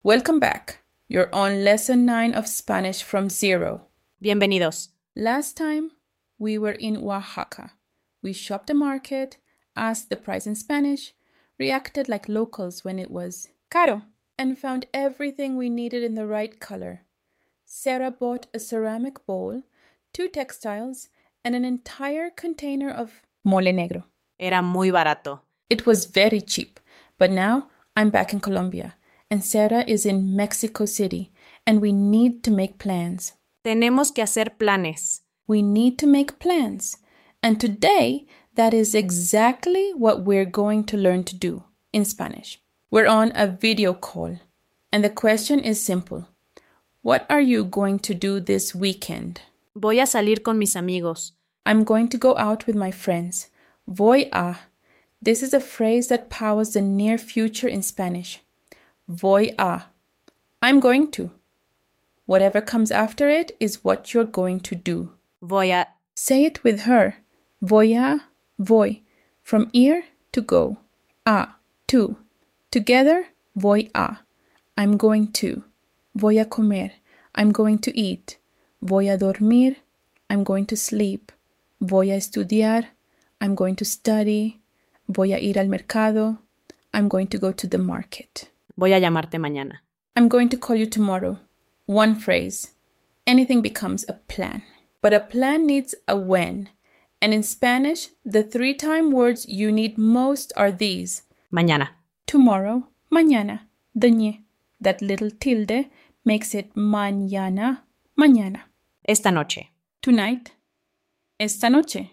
Welcome back. You're on Lesson 9 of Spanish from Zero. Bienvenidos. Last time, we were in Oaxaca. We shopped the market, asked the price in Spanish, reacted like locals when it was caro, and found everything we needed in the right color. Sarah bought a ceramic bowl, 2 textiles, and an entire container of mole negro. Era muy barato. It was very cheap, but now I'm back in Colombia, and Sarah is in Mexico City, and we need to make plans. Tenemos que hacer planes. We need to make plans. And today, that is exactly what we're going to learn to do in Spanish. We're on a video call, and the question is simple. What are you going to do this weekend? Voy a salir con mis amigos. I'm going to go out with my friends. Voy a. This is a phrase that powers the near future in Spanish. Voy a. I'm going to. Whatever comes after it is what you're going to do. Voy a. Say it with her. Voy a, voy. From ir to go. A, to. Together, voy a. I'm going to. Voy a comer. I'm going to eat. Voy a dormir. I'm going to sleep. Voy a estudiar. I'm going to study. Voy a ir al mercado. I'm going to go to the market. Voy a llamarte mañana. I'm going to call you tomorrow. One phrase. Anything becomes a plan. But a plan needs a when. And in Spanish, the 3-time words you need most are these. Mañana. Tomorrow, mañana, the ñe. That little tilde makes it mañana, mañana. Esta noche. Tonight, esta noche.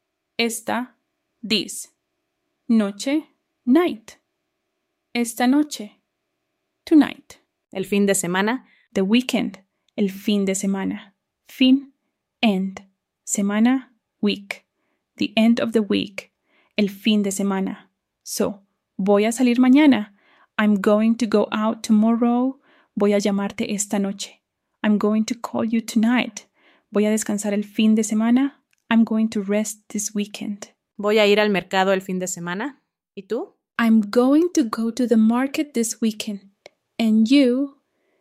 Esta, this. Noche, night. Esta noche, tonight. El fin de semana. The weekend, el fin de semana. Fin, end. Semana, week. The end of the week. El fin de semana. So, voy a salir mañana. I'm going to go out tomorrow. Voy a llamarte esta noche. I'm going to call you tonight. Voy a descansar el fin de semana. I'm going to rest this weekend. Voy a ir al mercado el fin de semana. ¿Y tú? I'm going to go to the market this weekend. And you?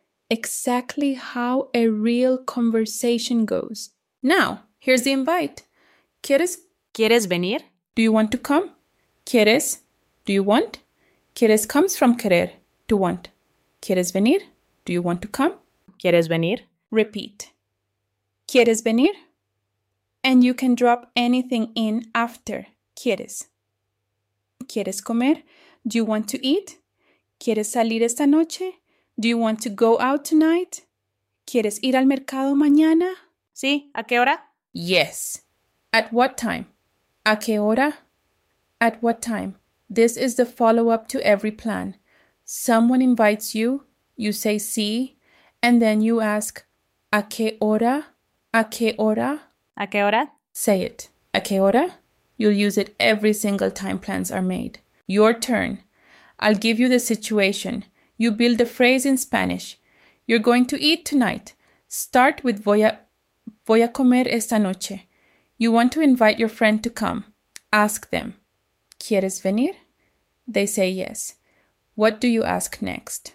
Exactly how a real conversation goes. Now, here's the invite. ¿Quieres? ¿Quieres venir? Do you want to come? ¿Quieres? Do you want? ¿Quieres comes from querer, to want. ¿Quieres venir? Do you want to come? ¿Quieres venir? Repeat. ¿Quieres venir? And you can drop anything in after ¿quieres? ¿Quieres comer? Do you want to eat? ¿Quieres salir esta noche? Do you want to go out tonight? ¿Quieres ir al mercado mañana? Sí, ¿a qué hora? Yes. At what time? ¿A qué hora? At what time? This is the follow-up to every plan. Someone invites you, you say sí, and then you ask, ¿a qué hora? ¿A qué hora? ¿A qué hora? Say it. ¿A qué hora? You'll use it every single time plans are made. Your turn. I'll give you the situation. You build the phrase in Spanish. You're going to eat tonight. Start with voy a comer esta noche. You want to invite your friend to come. Ask them. ¿Quieres venir? They say yes. What do you ask next?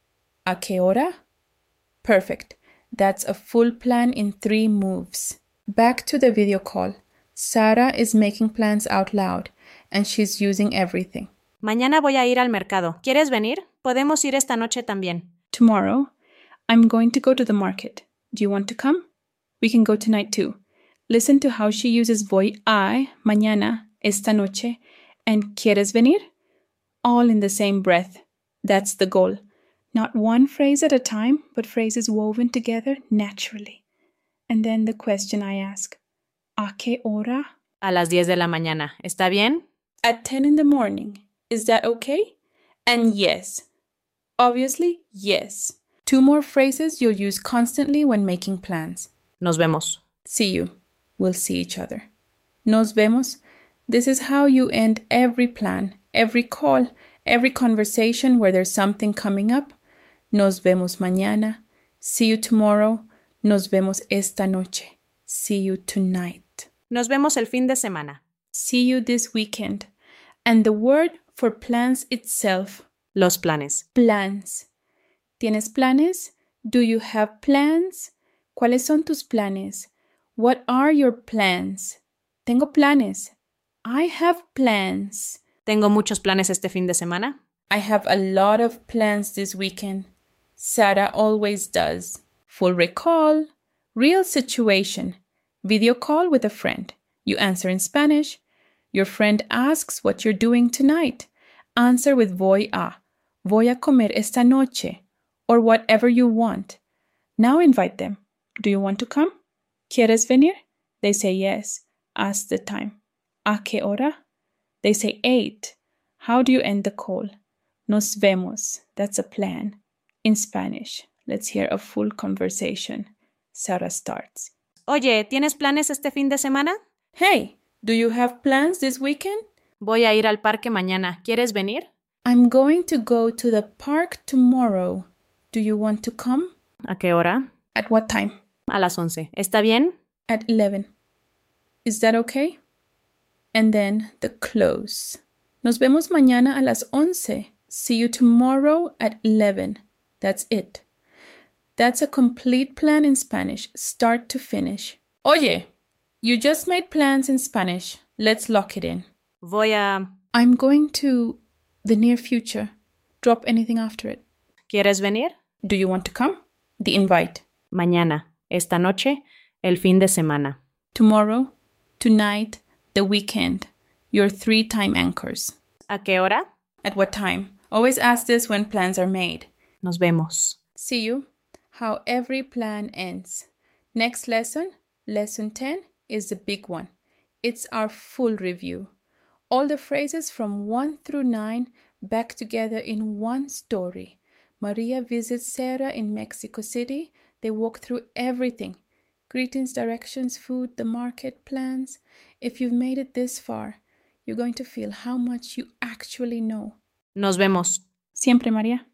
¿A qué hora? Perfect. That's a full plan in 3 moves. Back to the video call. Sarah is making plans out loud, and she's using everything. Mañana voy a ir al mercado. ¿Quieres venir? Podemos ir esta noche también. Tomorrow, I'm going to go to the market. Do you want to come? We can go tonight too. Listen to how she uses voy a, mañana, esta noche, and ¿quieres venir? All in the same breath. That's the goal. Not one phrase at a time, but phrases woven together naturally. And then the question I ask, ¿a qué hora? A las 10 de la mañana. ¿Está bien? At 10 in the morning. Is that okay? And yes. Obviously, yes. 2 more phrases you'll use constantly when making plans. Nos vemos. See you. We'll see each other. Nos vemos. This is how you end every plan, every call, every conversation where there's something coming up. Nos vemos mañana. See you tomorrow. Nos vemos esta noche. See you tonight. Nos vemos el fin de semana. See you this weekend. And the word for plans itself. Los planes. Plans. ¿Tienes planes? Do you have plans? ¿Cuáles son tus planes? What are your plans? Tengo planes. I have plans. Tengo muchos planes este fin de semana. I have a lot of plans this weekend. Sarah always does. Full recall. Real situation. Video call with a friend. You answer in Spanish. Your friend asks what you're doing tonight. Answer with voy a. Voy a comer esta noche. Or whatever you want. Now invite them. Do you want to come? ¿Quieres venir? They say yes. Ask the time. ¿A qué hora? They say 8. How do you end the call? Nos vemos. That's a plan. In Spanish. Let's hear a full conversation. Sarah starts. Oye, ¿tienes planes este fin de semana? Hey, do you have plans this weekend? Voy a ir al parque mañana. ¿Quieres venir? I'm going to go to the park tomorrow. Do you want to come? ¿A qué hora? At what time? A las 11. ¿Está bien? At 11. Is that okay? And then the close. Nos vemos mañana a las 11. See you tomorrow at 11. That's it. That's a complete plan in Spanish, start to finish. Oye, you just made plans in Spanish. Let's lock it in. Voy a... I'm going to the near future. Drop anything after it. ¿Quieres venir? Do you want to come? The invite. Mañana, esta noche, el fin de semana. Tomorrow, tonight, the weekend. Your 3 time anchors. ¿A qué hora? At what time? Always ask this when plans are made. Nos vemos. See you. How every plan ends. Next lesson, lesson 10, is the big one. It's our full review. All the phrases from 1 through 9 back together in one story. Maria visits Sarah in Mexico City. They walk through everything. Greetings, directions, food, the market, plans. If you've made it this far, you're going to feel how much you actually know. Nos vemos. Siempre, María.